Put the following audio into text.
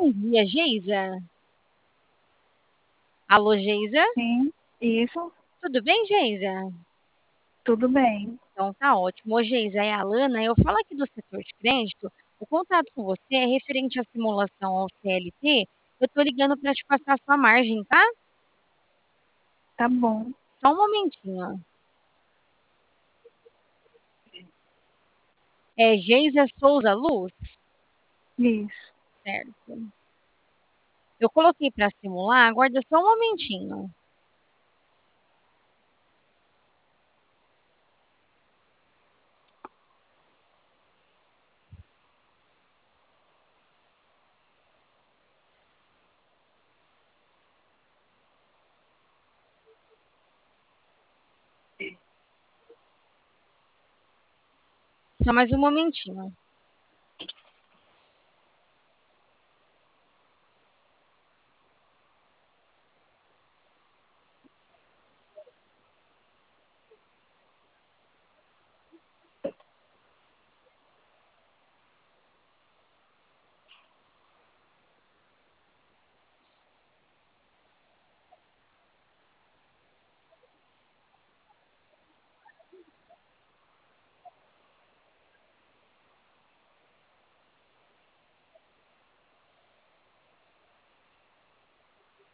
Bom dia, Geisa. Alô, Geisa? Sim, isso, Tudo bem, Geisa? tudo bem. Então tá ótimo. Ô, Geisa, é a Alana. Eu falo aqui do setor de crédito. O contato com você é referente à simulação ao CLT. Eu tô ligando para te passar a sua margem, tá? Tá bom. Só um momentinho. É Geisa Souza Luz? Isso. Certo. Eu coloquei para simular, aguarda só um momentinho. Só mais um momentinho.